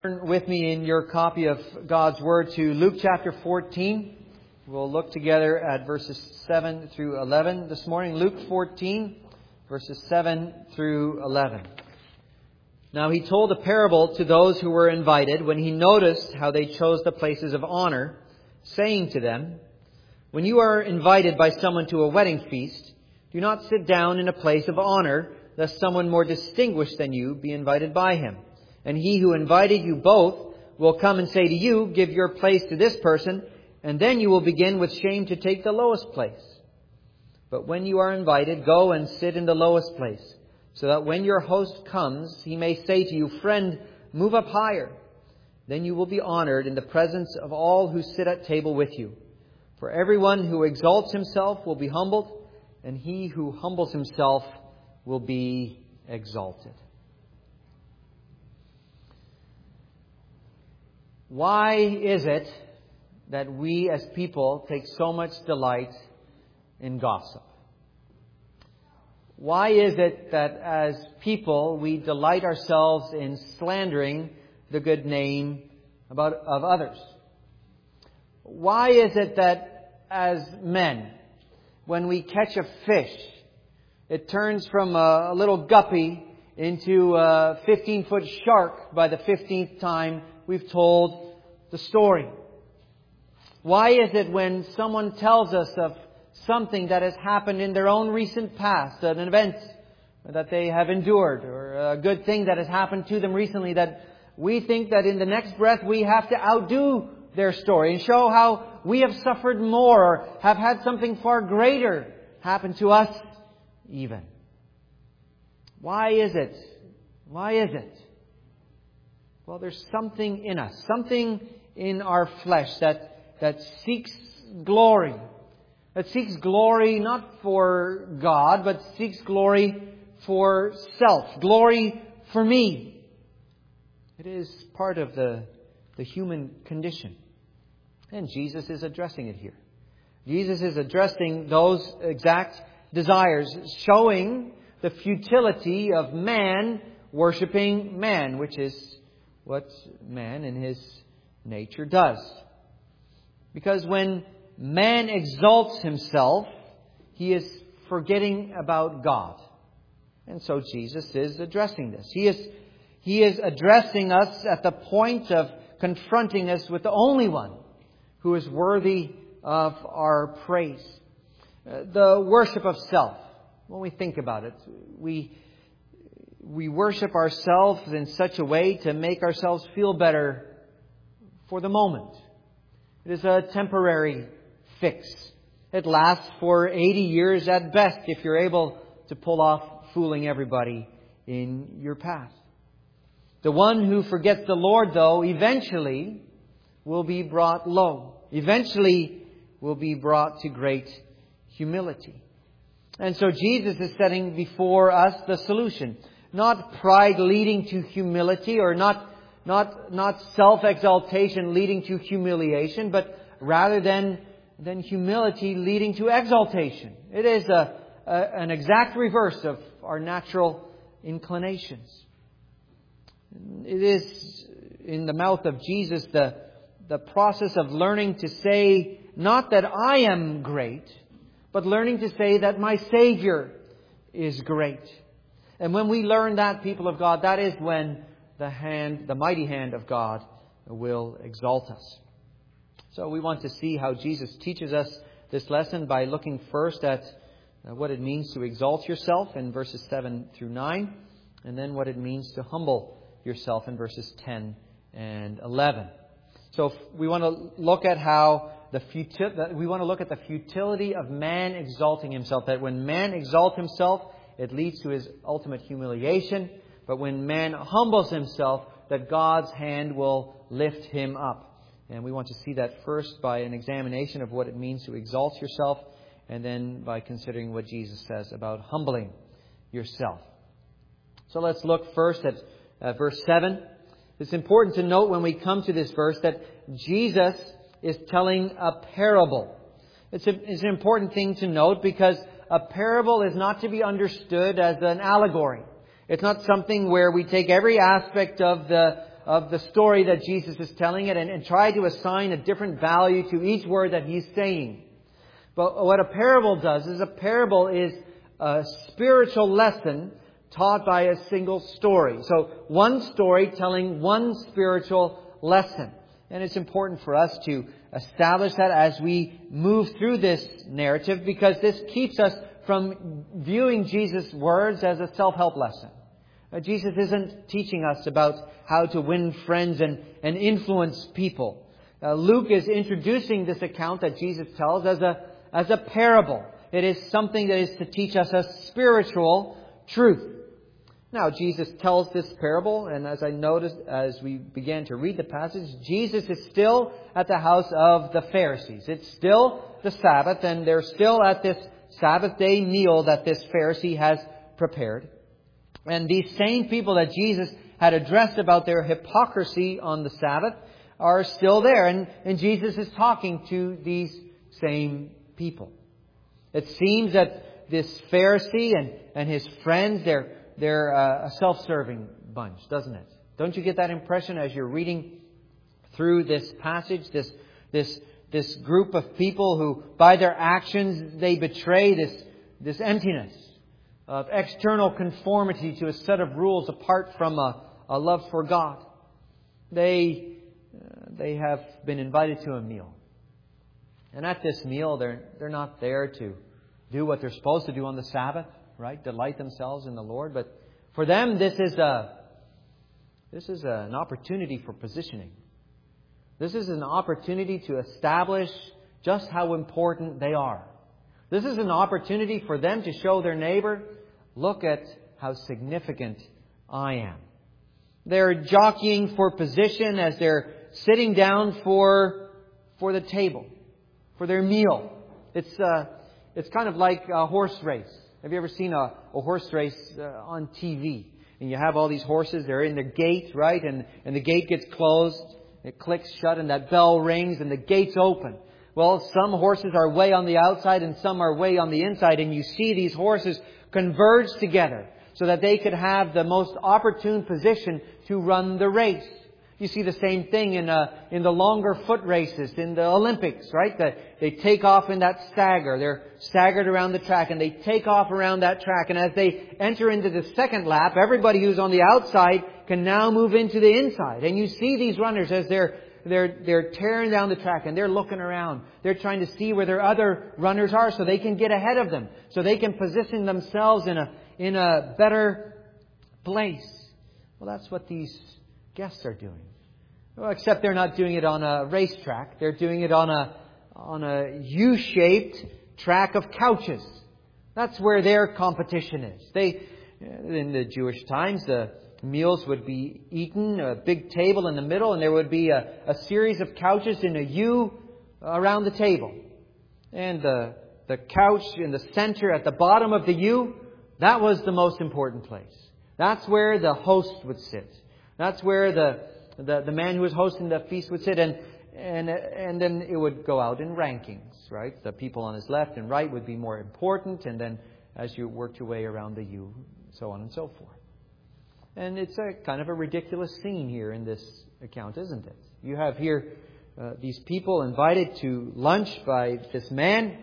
Turn with me in your copy of God's Word to Luke chapter 14. We'll look together at verses 7 through 11 this morning. Luke 14, verses 7 through 11. Now he told a parable to those who were invited when he noticed how they chose the places of honor, saying to them, "When you are invited by someone to a wedding feast, do not sit down in a place of honor, lest someone more distinguished than you be invited by him. And he who invited you both will come and say to you, 'Give your place to this person,' and then you will begin with shame to take the lowest place. But when you are invited, go and sit in the lowest place, so that when your host comes, he may say to you, 'Friend, move up higher.' Then you will be honored in the presence of all who sit at table with you. For everyone who exalts himself will be humbled, and he who humbles himself will be exalted." Why is it that we as people take so much delight in gossip? Why is it that as people we delight ourselves in slandering the good name of others? Why is it that as men, when we catch a fish, it turns from a little guppy into a 15-foot shark by the 15th time we've told the story? Why is it when someone tells us of something that has happened in their own recent past, an event that they have endured, or a good thing that has happened to them recently, that we think that in the next breath we have to outdo their story and show how we have suffered more or have had something far greater happen to us even? Why is it? Why is it? Well, there's something in us, something in our flesh that seeks glory. That seeks glory not for God, but seeks glory for self. Glory for me. It is part of the human condition. And Jesus is addressing it here. Jesus is addressing those exact desires, showing the futility of man worshiping man, which is what man in his nature does. Because when man exalts himself, he is forgetting about God. And so Jesus is addressing this. He is addressing us at the point of confronting us with the only one who is worthy of our praise. The worship of self. When we think about it, we worship ourselves in such a way to make ourselves feel better for the moment. It is a temporary fix. It lasts for 80 years at best if you're able to pull off fooling everybody in your path. The one who forgets the Lord, though, eventually will be brought low. Eventually will be brought to great humility. And so Jesus is setting before us the solution. Not pride leading to humility, or not self-exaltation leading to humiliation, but rather than humility leading to exaltation. It is an exact reverse of our natural inclinations. It is in the mouth of Jesus the process of learning to say not that I am great, but learning to say that my Savior is great. And when we learn that, people of God, that is when the mighty hand of God will exalt us. So we want to see how Jesus teaches us this lesson by looking first at what it means to exalt yourself in verses 7 through 9, and then what it means to humble yourself in verses 10 and 11. So we want to look at the futility of man exalting himself. That when man exalts himself, it leads to his ultimate humiliation. But when man humbles himself, that God's hand will lift him up. And we want to see that first by an examination of what it means to exalt yourself, and then by considering what Jesus says about humbling yourself. So let's look first at verse 7. It's important to note when we come to this verse that Jesus is telling a parable. It's an important thing to note, because a parable is not to be understood as an allegory. It's not something where we take every aspect of the the story that Jesus is telling it and try to assign a different value to each word that He's saying. But what a parable does is a spiritual lesson taught by a single story. So one story telling one spiritual lesson. And it's important for us to establish that as we move through this narrative, because this keeps us from viewing Jesus' words as a self-help lesson. Jesus isn't teaching us about how to win friends and influence people. Luke is introducing this account that Jesus tells as a parable. It is something that is to teach us a spiritual truth. Now, Jesus tells this parable, and as I noticed as we began to read the passage, Jesus is still at the house of the Pharisees. It's still the Sabbath, and they're still at this Sabbath day meal that this Pharisee has prepared. And these same people that Jesus had addressed about their hypocrisy on the Sabbath are still there. And Jesus is talking to these same people. It seems that this Pharisee and his friends, they're a self-serving bunch, doesn't it? Don't you get that impression as you're reading through this passage? This group of people who, by their actions, they betray this emptiness of external conformity to a set of rules apart from a love for God. They have been invited to a meal. And at this meal, they're not there to do what they're supposed to do on the Sabbath, right? Delight themselves in the Lord. But for them, this is an opportunity for positioning. This is an opportunity to establish just how important they are. This is an opportunity for them to show their neighbor, look at how significant I am. They're jockeying for position as they're sitting down for the table, for their meal. It's kind of like a horse race. Have you ever seen a horse race on TV? And you have all these horses, they're in the gate, right? And the gate gets closed, it clicks shut, and that bell rings, and the gates open. Well, some horses are way on the outside and some are way on the inside, and you see these horses converge together so that they could have the most opportune position to run the race. You see the same thing in the longer foot races, in the Olympics, right? They take off in that stagger. They're staggered around the track, and they take off around that track. And as they enter into the second lap, everybody who's on the outside can now move into the inside. And you see these runners as they're tearing down the track, and they're looking around. They're trying to see where their other runners are so they can get ahead of them, so they can position themselves in a better place. Well, that's what these guests are doing. Well, except they're not doing it on a racetrack. They're doing it on a U-shaped track of couches. That's where their competition is. In the Jewish times, the meals would be eaten, a big table in the middle, and there would be a series of couches in a U around the table. And the couch in the center at the bottom of the U, that was the most important place. That's where the host would sit. That's where the man who was hosting the feast would sit, and then it would go out in rankings, right? The people on his left and right would be more important, and then as you worked your way around the U, so on and so forth. And it's a kind of a ridiculous scene here in this account, isn't it? You have here these people invited to lunch by this man,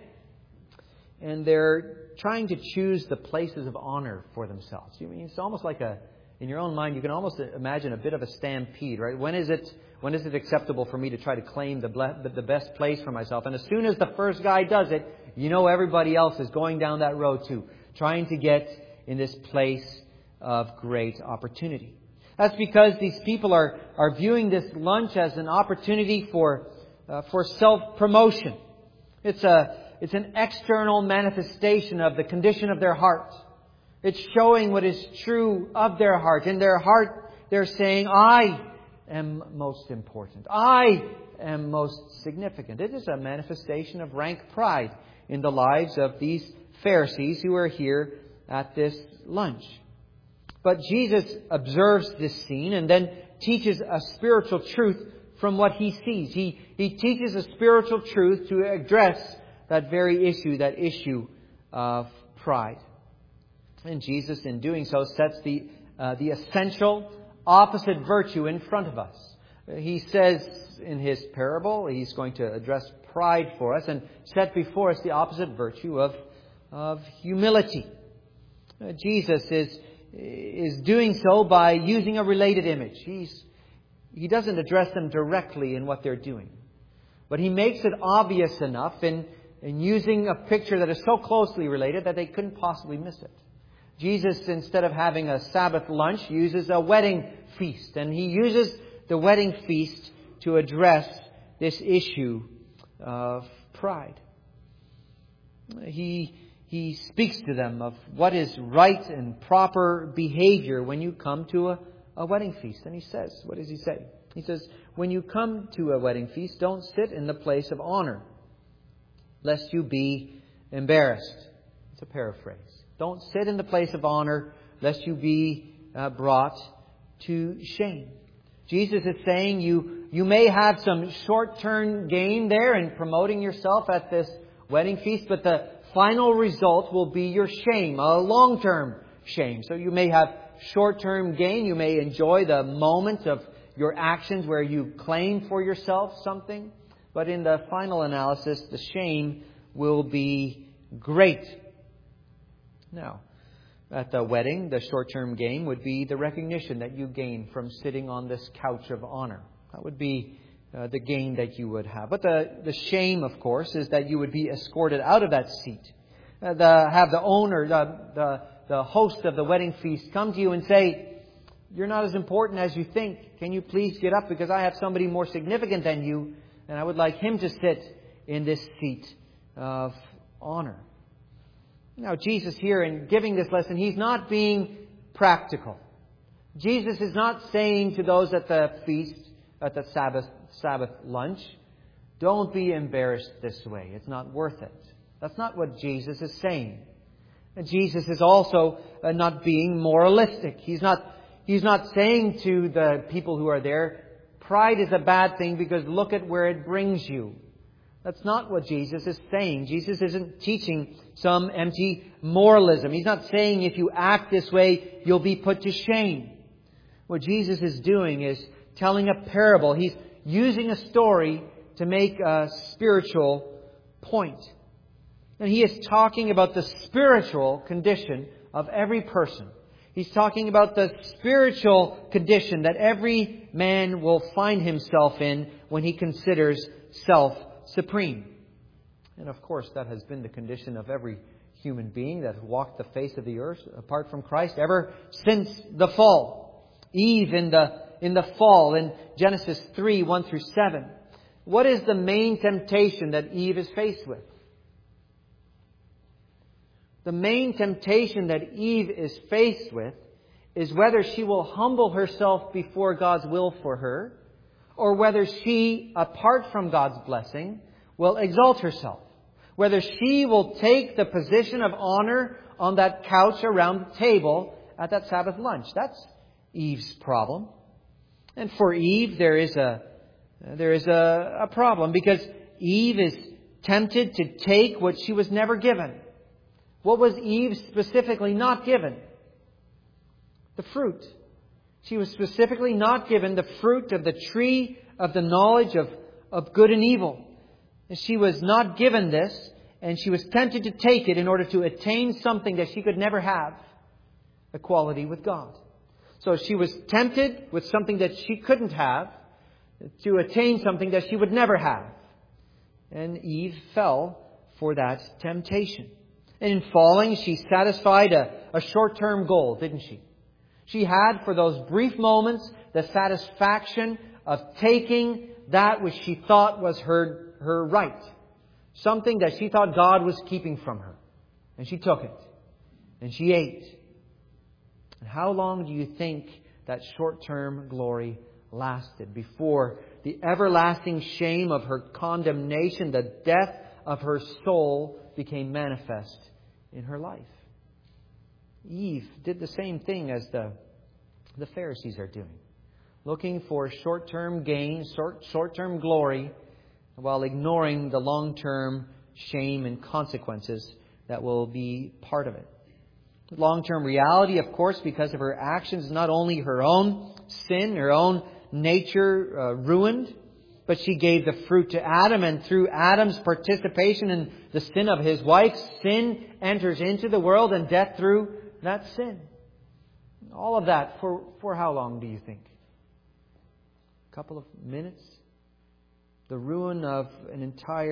and they're trying to choose the places of honor for themselves. I mean, it's almost like in your own mind, you can almost imagine a bit of a stampede, right? When is it acceptable for me to try to claim the best place for myself? And as soon as the first guy does it, everybody else is going down that road too, trying to get in this place of great opportunity. That's because these people are viewing this lunch as an opportunity for self-promotion. It's an external manifestation of the condition of their heart. It's showing what is true of their heart. In their heart, they're saying, I am most important. I am most significant. It is a manifestation of rank pride in the lives of these Pharisees who are here at this lunch. But Jesus observes this scene and then teaches a spiritual truth from what He sees. He teaches a spiritual truth to address that very issue, that issue of pride. And Jesus, in doing so, sets the essential, opposite virtue in front of us. He says in his parable, he's going to address pride for us and set before us the opposite virtue of humility. Jesus is doing so by using a related image. He doesn't address them directly in what they're doing, but he makes it obvious enough in using a picture that is so closely related that they couldn't possibly miss it. Jesus, instead of having a Sabbath lunch, uses a wedding feast. And he uses the wedding feast to address this issue of pride. He speaks to them of what is right and proper behavior when you come to a wedding feast. And he says, what does he say? He says, when you come to a wedding feast, don't sit in the place of honor, lest you be embarrassed. It's a paraphrase. Don't sit in the place of honor, lest you be brought to shame. Jesus is saying you may have some short-term gain there in promoting yourself at this wedding feast, but the final result will be your shame, a long-term shame. So you may have short-term gain. You may enjoy the moment of your actions where you claim for yourself something. But in the final analysis, the shame will be great. Now, at the wedding, the short-term gain would be the recognition that you gain from sitting on this couch of honor. That would be the gain that you would have. But the shame, of course, is that you would be escorted out of that seat. Have the owner, the host of the wedding feast come to you and say, "You're not as important as you think. Can you please get up because I have somebody more significant than you, and I would like him to sit in this seat of honor." Now, Jesus here, in giving this lesson, He's not being practical. Jesus is not saying to those at the feast, at the Sabbath lunch, "Don't be embarrassed this way. It's not worth it." That's not what Jesus is saying. And Jesus is also not being moralistic. He's not saying to the people who are there, "Pride is a bad thing because look at where it brings you." That's not what Jesus is saying. Jesus isn't teaching some empty moralism. He's not saying if you act this way, you'll be put to shame. What Jesus is doing is telling a parable. He's using a story to make a spiritual point. And He is talking about the spiritual condition of every person. He's talking about the spiritual condition that every man will find himself in when he considers self-supreme. And of course, that has been the condition of every human being that has walked the face of the earth apart from Christ ever since the fall. Eve in the fall in Genesis 3, 1 through 7. What is the main temptation that Eve is faced with? The main temptation that Eve is faced with is whether she will humble herself before God's will for her, or whether she, apart from God's blessing, will exalt herself. Whether she will take the position of honor on that couch around the table at that Sabbath lunch. That's Eve's problem. And for Eve, there is a problem because Eve is tempted to take what she was never given. What was Eve specifically not given? The fruit. She was specifically not given the fruit of the tree of the knowledge of good and evil. And she was not given this, and she was tempted to take it in order to attain something that she could never have, equality with God. So she was tempted with something that she couldn't have to attain something that she would never have. And Eve fell for that temptation. And in falling, she satisfied a short-term goal, didn't she? She had, for those brief moments, the satisfaction of taking that which she thought was her right. Something that she thought God was keeping from her. And she took it. And she ate. And how long do you think that short-term glory lasted before the everlasting shame of her condemnation, the death of her soul, became manifest in her life? Eve did the same thing as the Pharisees are doing. Looking for short-term gain, short-term glory, while ignoring the long-term shame and consequences that will be part of it. The long-term reality, of course, because of her actions, is not only her own sin, her own nature ruined. But she gave the fruit to Adam, and through Adam's participation in the sin of his wife, sin enters into the world and death through that sin. All of that for how long do you think? A couple of minutes? The ruin of the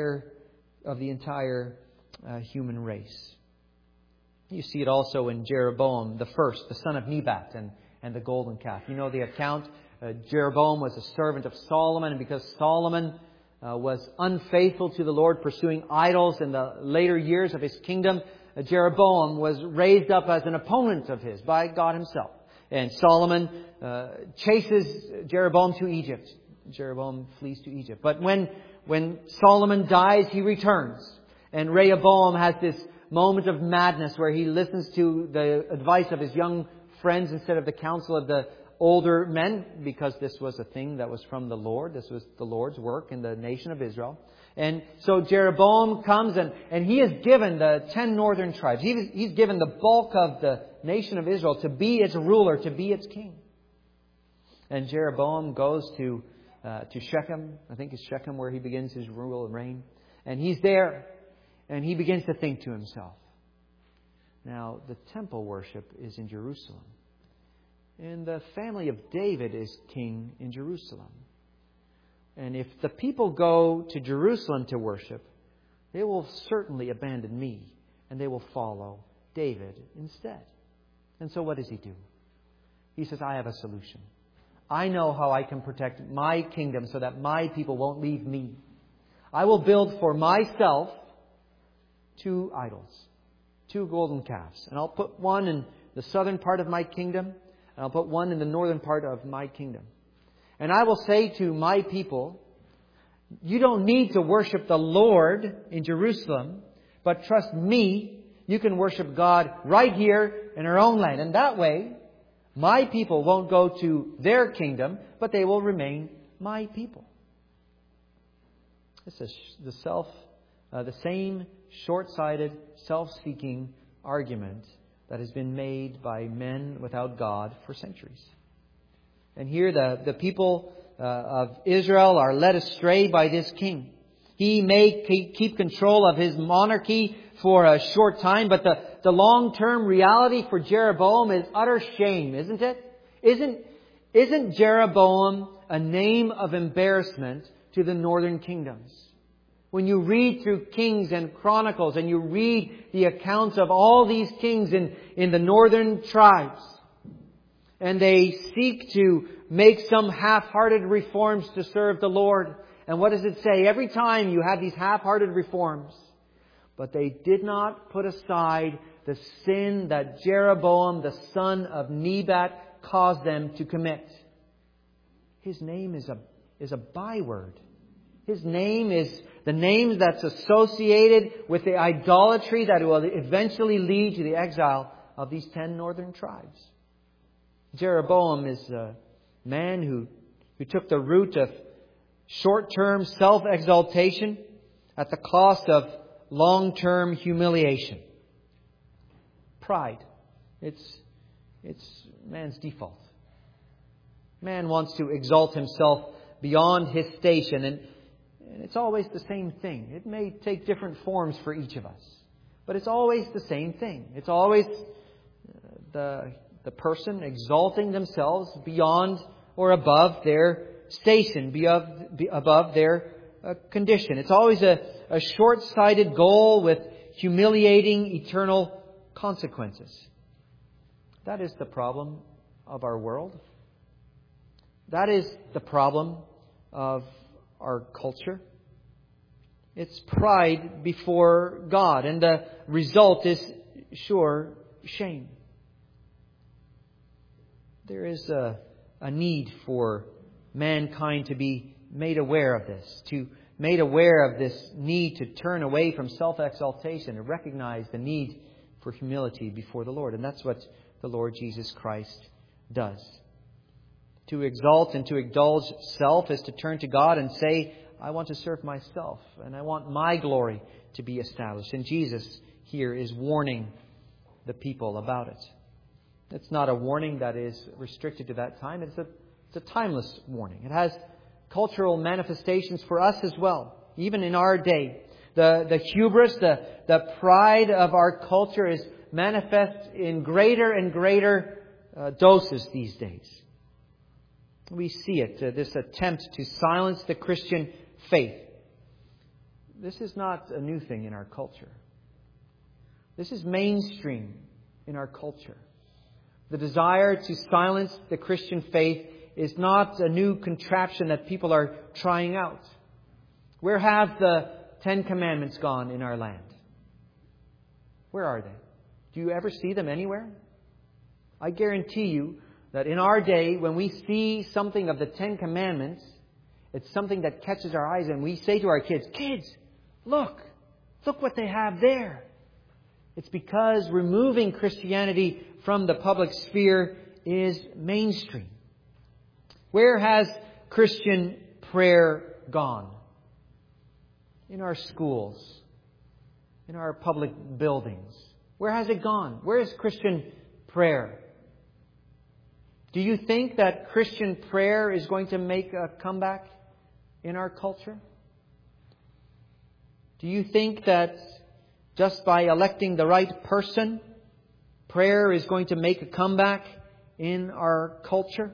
entire human race. You see it also in Jeroboam the first, the son of Nebat, and the golden calf. You know the account. Jeroboam was a servant of Solomon, and because Solomon was unfaithful to the Lord, pursuing idols in the later years of his kingdom, Jeroboam was raised up as an opponent of his by God Himself. And Solomon chases Jeroboam to Egypt. Jeroboam flees to Egypt. But when Solomon dies, he returns. And Rehoboam has this moment of madness where he listens to the advice of his young friends instead of the counsel of the older men, because this was a thing that was from the Lord. This was the Lord's work in the nation of Israel. And so Jeroboam comes and he is given the 10 northern tribes. He's given the bulk of the nation of Israel to be its ruler, to be its king. And Jeroboam goes to Shechem. I think it's Shechem where he begins his rule and reign. And he's there and he begins to think to himself, now the temple worship is in Jerusalem. And the family of David is king in Jerusalem. And if the people go to Jerusalem to worship, they will certainly abandon me and they will follow David instead. And so what does he do? He says, I have a solution. I know how I can protect my kingdom so that my people won't leave me. I will build for myself 2 idols, 2 golden calves. And I'll put one in the southern part of my kingdom, and I'll put one in the northern part of my kingdom. And I will say to my people, you don't need to worship the Lord in Jerusalem, but trust me, you can worship God right here in our own land. And that way, my people won't go to their kingdom, but they will remain my people. This is the same short-sighted, self-seeking argument that has been made by men without God for centuries. And here the people of Israel are led astray by this king. He may keep control of his monarchy for a short time, but the long-term reality for Jeroboam is utter shame, isn't it? Isn't Jeroboam a name of embarrassment to the northern kingdoms? When you read through Kings and Chronicles and you read the accounts of all these kings in the northern tribes, and they seek to make some half-hearted reforms to serve the Lord. And what does it say? Every time you have these half-hearted reforms. But they did not put aside the sin that Jeroboam, the son of Nebat, caused them to commit. His name is a byword. His name is the name that's associated with the idolatry that will eventually lead to the exile of these 10 northern tribes. Jeroboam is a man who took the route of short-term self-exaltation at the cost of long-term humiliation. Pride. It's man's default. Man wants to exalt himself beyond his station, and it's always the same thing. It may take different forms for each of us, but it's always the same thing. It's always the person exalting themselves beyond or above their station, above their condition. It's always a short-sighted goal with humiliating eternal consequences. That is the problem of our world. That is the problem of our culture. It's pride before God, and the result is sure shame. There is a need for mankind to be made aware of this, made aware of this need to turn away from self-exaltation and recognize the need for humility before the Lord. And that's what the Lord Jesus Christ does. To exalt and to indulge self is to turn to God and say, I want to serve myself and I want my glory to be established. And Jesus here is warning the people about it. It's not a warning that is restricted to that time. It's a timeless warning. It has cultural manifestations for us as well, even in our day. The hubris, the pride of our culture is manifest in greater and greater doses these days. We see it, this attempt to silence the Christian faith. This is not a new thing in our culture. This is mainstream in our culture. The desire to silence the Christian faith is not a new contraption that people are trying out. Where have the 10 Commandments gone in our land? Where are they? Do you ever see them anywhere? I guarantee you that in our day, when we see something of the 10 Commandments, it's something that catches our eyes and we say to our kids, "Kids, look what they have there." It's because removing Christianity from the public sphere is mainstream. Where has Christian prayer gone? In our schools, in our public buildings. Where has it gone? Where is Christian prayer? Do you think that Christian prayer is going to make a comeback in our culture? Do you think that just by electing the right person, prayer is going to make a comeback in our culture?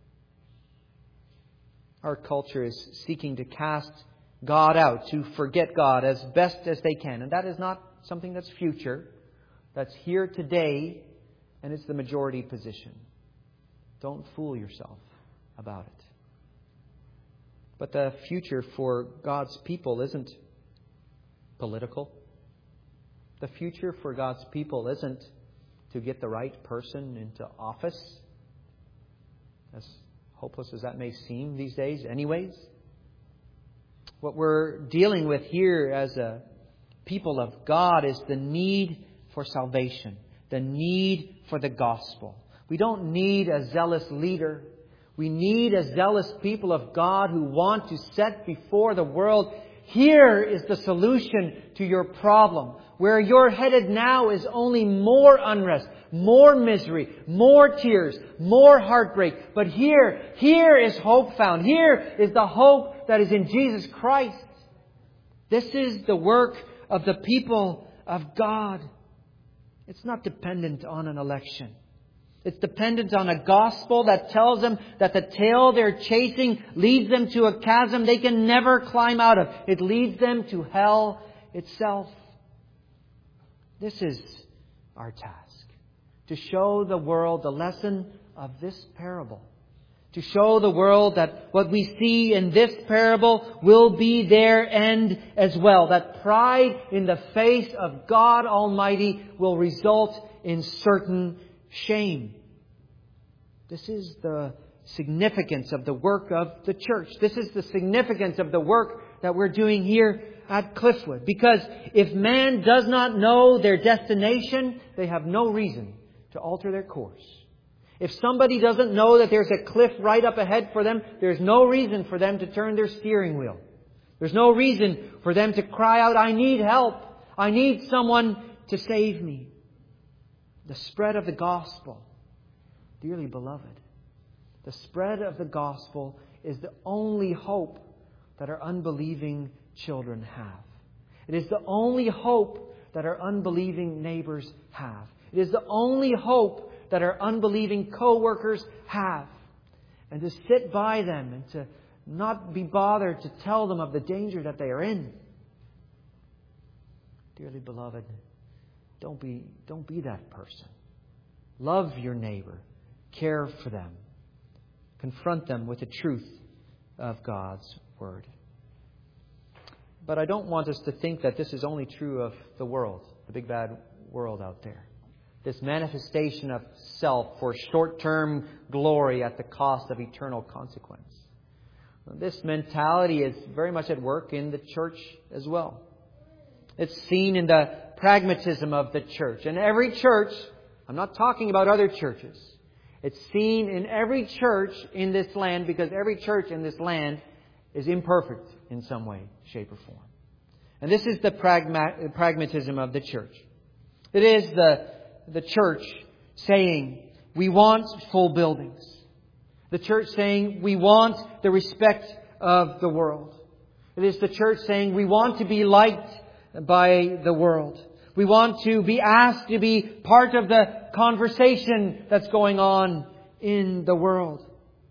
Our culture is seeking to cast God out, to forget God as best as they can. And that is not something that's future. That's here today, and it's the majority position. Don't fool yourself about it. But the future for God's people isn't political. The future for God's people isn't to get the right person into office, as hopeless as that may seem these days anyways. What we're dealing with here as a people of God is the need for salvation, the need for the gospel. We don't need a zealous leader. We need a zealous people of God who want to set before the world, here is the solution to your problem. Where you're headed now is only more unrest, more misery, more tears, more heartbreak. But here is hope found. Here is the hope that is in Jesus Christ. This is the work of the people of God. It's not dependent on an election. It's dependent on a gospel that tells them that the tail they're chasing leads them to a chasm they can never climb out of. It leads them to hell itself. This is our task. To show the world the lesson of this parable. To show the world that what we see in this parable will be their end as well. That pride in the face of God Almighty will result in certain shame. This is the significance of the work of the church. This is the significance of the work that we're doing here at Cliffwood. Because if man does not know their destination, they have no reason to alter their course. If somebody doesn't know that there's a cliff right up ahead for them, there's no reason for them to turn their steering wheel. There's no reason for them to cry out, "I need help. I need someone to save me." The spread of the gospel, dearly beloved, the spread of the gospel is the only hope that our unbelieving children have. It is the only hope that our unbelieving neighbors have. It is the only hope that our unbelieving co-workers have. And to sit by them and to not be bothered to tell them of the danger that they are in. Dearly beloved, don't be that person. Love your neighbor. Care for them. Confront them with the truth of God's Word. But I don't want us to think that this is only true of the world, the big bad world out there. This manifestation of self for short-term glory at the cost of eternal consequence. This mentality is very much at work in the church as well. It's seen in the pragmatism of the church. And every church, I'm not talking about other churches. It's seen in every church in this land because every church in this land is imperfect in some way, shape, or form. And this is the pragmatism of the church. It is the church saying, we want full buildings. The church saying we want the respect of the world. It is the church saying we want to be liked by the world. We want to be asked to be part of the conversation that's going on in the world.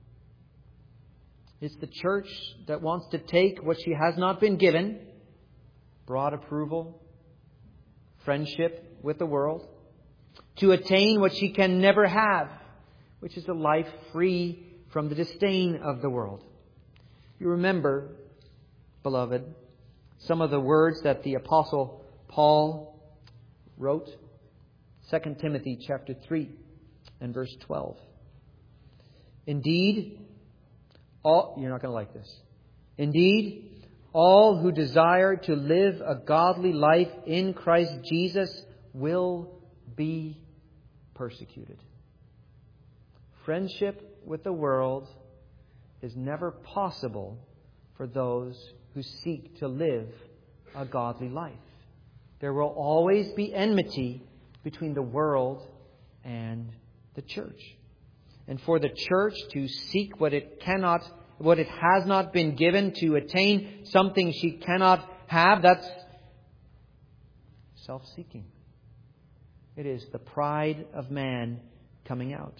It's the church that wants to take what she has not been given, broad approval, friendship with the world, to attain what she can never have, which is a life free from the disdain of the world. You remember, beloved, some of the words that the Apostle Paul wrote. 2 Timothy chapter 3 and verse 12. Indeed, you're not going to like this. Indeed, all who desire to live a godly life in Christ Jesus will be persecuted. Friendship with the world is never possible for those who seek to live a godly life. There will always be enmity between the world and the church. And for the church to seek what it has not been given, to attain something she cannot have, that's self-seeking. It is the pride of man coming out.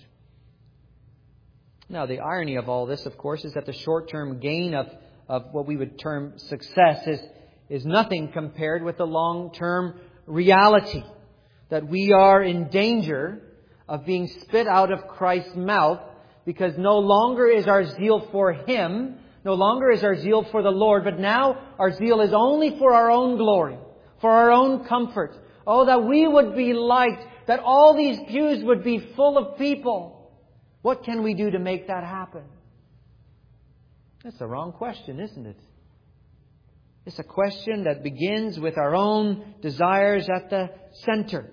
Now, the irony of all this, of course, is that the short-term gain of what we would term success is nothing compared with the long-term reality that we are in danger of being spit out of Christ's mouth, because no longer is our zeal for Him, no longer is our zeal for the Lord, but now our zeal is only for our own glory, for our own comfort. Oh, that we would be liked, that all these pews would be full of people. What can we do to make that happen? That's the wrong question, isn't it? It's a question that begins with our own desires at the center.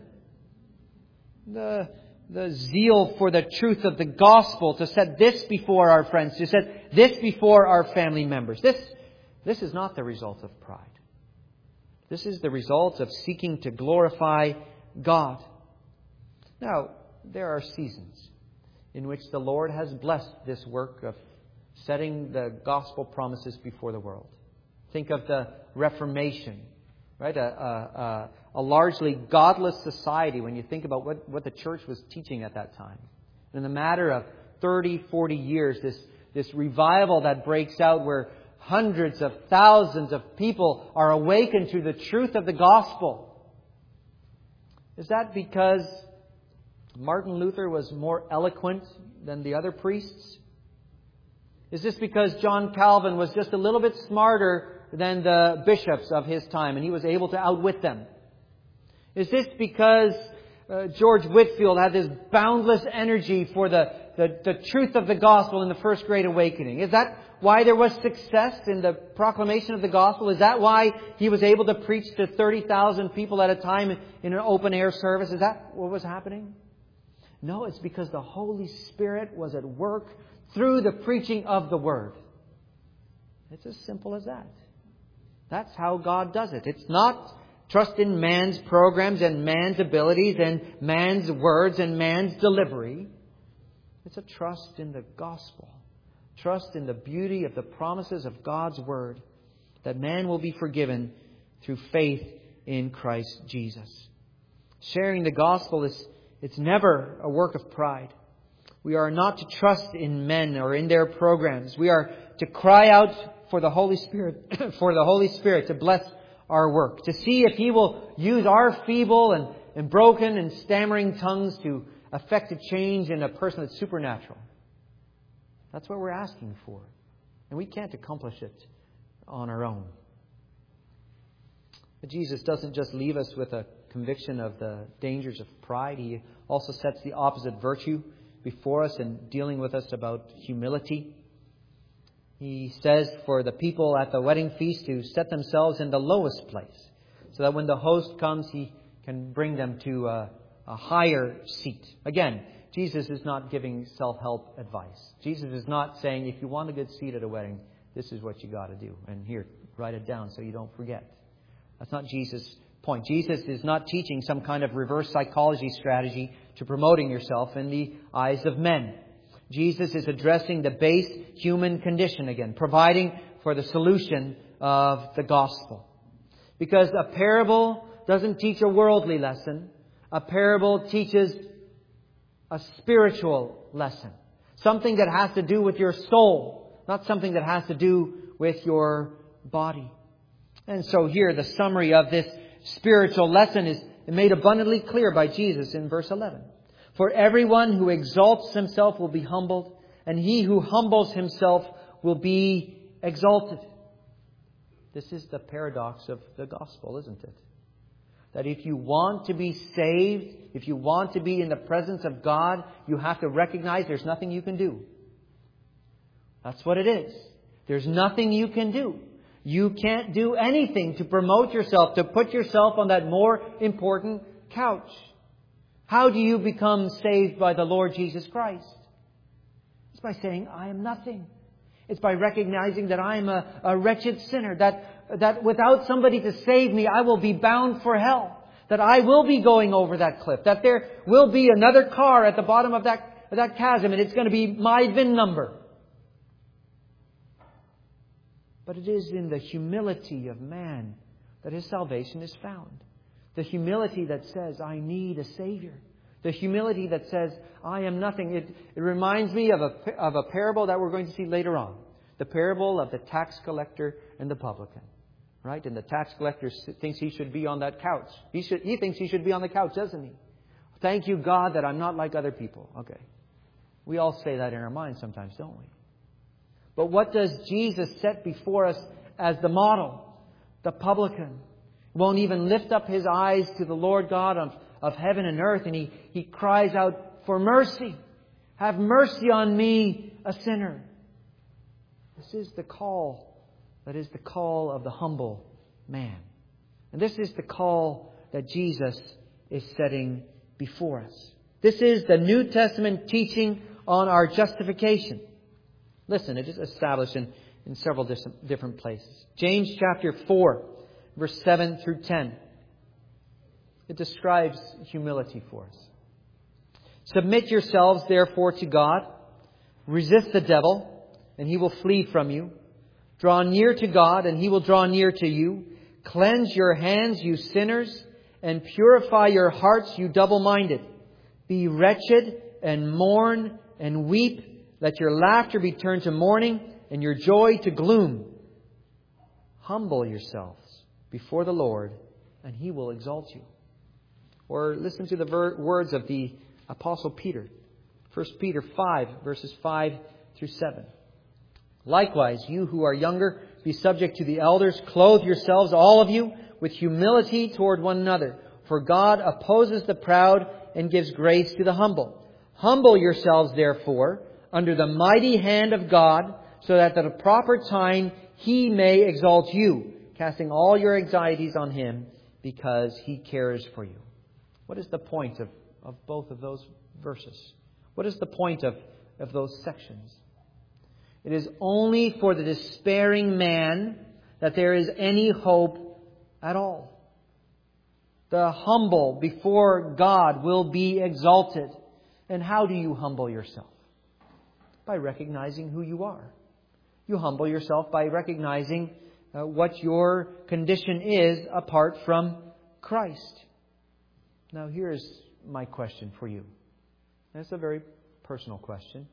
The zeal for the truth of the gospel, to set this before our friends, to set this before our family members. This is not the result of pride. This is the result of seeking to glorify God. Now, there are seasons in which the Lord has blessed this work of setting the gospel promises before the world. Think of the Reformation, right? A largely godless society when you think about what the church was teaching at that time. In the matter of 30, 40 years, this revival that breaks out where hundreds of thousands of people are awakened to the truth of the gospel. Is that because Martin Luther was more eloquent than the other priests? Is this because John Calvin was just a little bit smarter than the bishops of his time and he was able to outwit them? Is this because George Whitefield had this boundless energy for the truth of the gospel in the First Great Awakening? Is that why there was success in the proclamation of the gospel? Is that why he was able to preach to 30,000 people at a time in an open air service? Is that what was happening? No, it's because the Holy Spirit was at work through the preaching of the Word. It's as simple as that. That's how God does it. It's not trust in man's programs and man's abilities and man's words and man's delivery. It's a trust in the gospel. Trust in the beauty of the promises of God's Word, that man will be forgiven through faith in Christ Jesus. Sharing the gospel it's never a work of pride. We are not to trust in men or in their programs. We are to cry out for the Holy Spirit, to bless our work, to see if He will use our feeble and broken and stammering tongues to affect a change in a person that's supernatural. That's what we're asking for. And we can't accomplish it on our own. But Jesus doesn't just leave us with a conviction of the dangers of pride. He also sets the opposite virtue before us in dealing with us about humility. He says for the people at the wedding feast to set themselves in the lowest place, so that when the host comes, he can bring them to a higher seat. Again, Jesus is not giving self-help advice. Jesus is not saying, if you want a good seat at a wedding, this is what you got to do. And here, write it down so you don't forget. That's not Jesus' point. Jesus is not teaching some kind of reverse psychology strategy to promoting yourself in the eyes of men. Jesus is addressing the base human condition again, providing for the solution of the gospel. Because a parable doesn't teach a worldly lesson. A parable teaches a spiritual lesson. Something that has to do with your soul, not something that has to do with your body. And so here the summary of this spiritual lesson is made abundantly clear by Jesus in verse 11. For everyone who exalts himself will be humbled, and he who humbles himself will be exalted. This is the paradox of the gospel, isn't it? That if you want to be saved, if you want to be in the presence of God, you have to recognize there's nothing you can do. That's what it is. There's nothing you can do. You can't do anything to promote yourself, to put yourself on that more important couch. How do you become saved by the Lord Jesus Christ? It's by saying, I am nothing. It's by recognizing that I am a wretched sinner, that without somebody to save me, I will be bound for hell. That I will be going over that cliff. That there will be another car at the bottom of that chasm, and it's going to be my VIN number. But it is in the humility of man that his salvation is found. The humility that says, I need a Savior. The humility that says, I am nothing. It reminds me of a parable that we're going to see later on. The parable of the tax collector and the publican. Right? And the tax collector thinks he should be on that couch. He thinks he should be on the couch, doesn't he? Thank you, God, that I'm not like other people. Okay. We all say that in our minds sometimes, don't we? But what does Jesus set before us as the model? The publican won't even lift up his eyes to the Lord God of heaven and earth, and he cries out for mercy. Have mercy on me, a sinner. This is the call. That is the call of the humble man. And this is the call that Jesus is setting before us. This is the New Testament teaching on our justification. Listen, it is established in several different places. James chapter 4, verse 7 through 10. It describes humility for us. Submit yourselves, therefore, to God. Resist the devil, and he will flee from you. Draw near to God, and He will draw near to you. Cleanse your hands, you sinners, and purify your hearts, you double-minded. Be wretched, and mourn, and weep. Let your laughter be turned to mourning, and your joy to gloom. Humble yourselves before the Lord, and He will exalt you. Or listen to the words of the Apostle Peter. 1 Peter 5, verses 5 through 7. Likewise, you who are younger, be subject to the elders. Clothe yourselves, all of you, with humility toward one another. For God opposes the proud and gives grace to the humble. Humble yourselves, therefore, under the mighty hand of God, so that at the proper time He may exalt you, casting all your anxieties on Him, because He cares for you. What is the point of both of those verses? What is the point of those sections? It is only for the despairing man that there is any hope at all. The humble before God will be exalted. And how do you humble yourself? By recognizing who you are. You humble yourself by recognizing what your condition is apart from Christ. Now here's my question for you. It's a very personal question.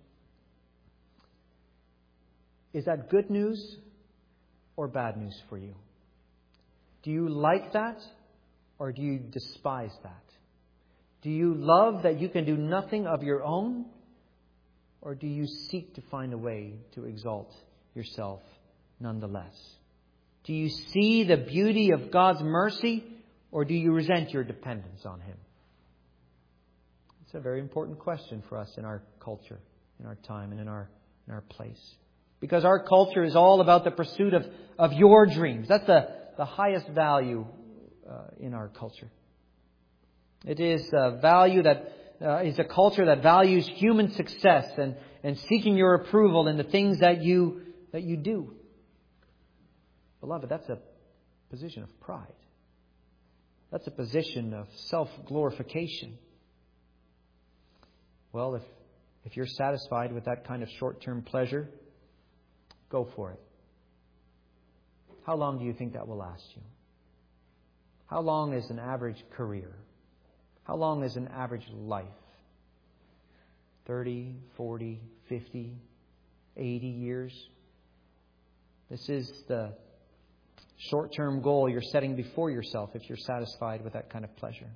Is that good news or bad news for you? Do you like that or do you despise that? Do you love that you can do nothing of your own? Or do you seek to find a way to exalt yourself nonetheless? Do you see the beauty of God's mercy or do you resent your dependence on Him? It's a very important question for us in our culture, in our time, and in our place. Because our culture is all about the pursuit of your dreams. That's the highest value in our culture. It is a value that is a culture that values human success and seeking your approval in the things that you do. Beloved, that's a position of pride. That's a position of self-glorification. Well, If you're satisfied with that kind of short-term pleasure, go for it. How long do you think that will last you? How long is an average career? How long is an average life? 30, 40, 50, 80 years? This is the short-term goal you're setting before yourself if you're satisfied with that kind of pleasure.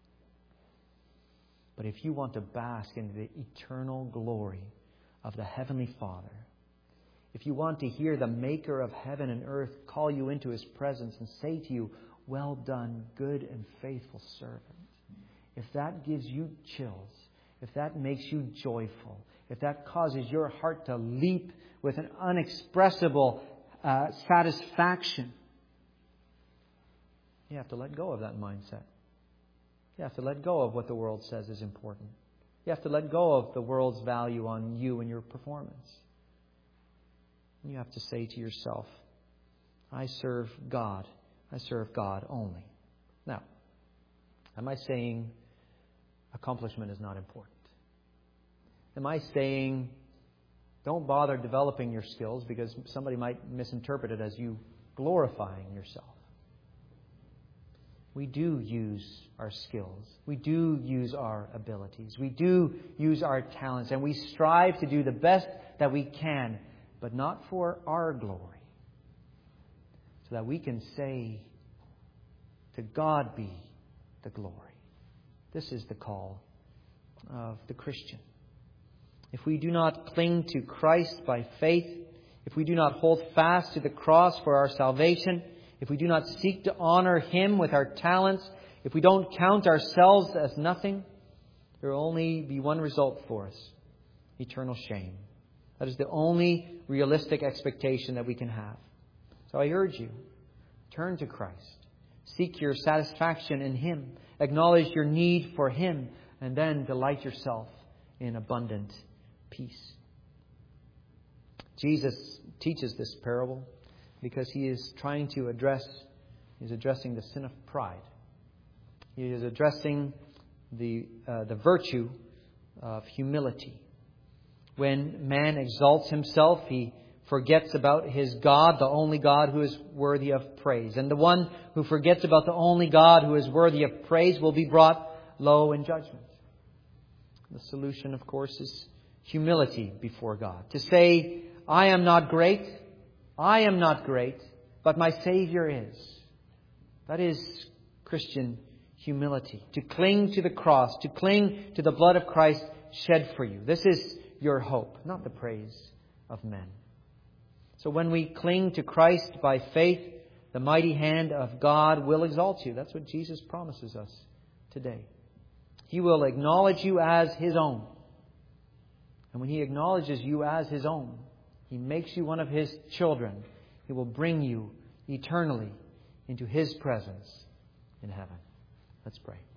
But if you want to bask in the eternal glory of the Heavenly Father, if you want to hear the Maker of heaven and earth call you into His presence and say to you, "Well done, good and faithful servant," if that gives you chills, if that makes you joyful, if that causes your heart to leap with an unexpressible satisfaction, you have to let go of that mindset. You have to let go of what the world says is important. You have to let go of the world's value on you and your performance. You have to say to yourself, I serve God. I serve God only. Now, am I saying accomplishment is not important? Am I saying don't bother developing your skills because somebody might misinterpret it as you glorifying yourself? We do use our skills. We do use our abilities. We do use our talents. And we strive to do the best that we can, but not for our glory. So that we can say, to God be the glory. This is the call of the Christian. If we do not cling to Christ by faith, if we do not hold fast to the cross for our salvation, if we do not seek to honor Him with our talents, if we don't count ourselves as nothing, there will only be one result for us: eternal shame. That is the only realistic expectation that we can have. So I urge you, turn to Christ. Seek your satisfaction in Him. Acknowledge your need for Him. And then delight yourself in abundant peace. Jesus teaches this parable because He is trying to He's addressing the sin of pride. He is addressing the virtue of humility. When man exalts himself, he forgets about his God, the only God who is worthy of praise. And the one who forgets about the only God who is worthy of praise will be brought low in judgment. The solution, of course, is humility before God. To say, I am not great, but my Savior is. That is Christian humility. To cling to the cross, to cling to the blood of Christ shed for you. This is your hope, not the praise of men. So when we cling to Christ by faith, the mighty hand of God will exalt you. That's what Jesus promises us today. He will acknowledge you as His own. And when He acknowledges you as His own, He makes you one of His children. He will bring you eternally into His presence in heaven. Let's pray.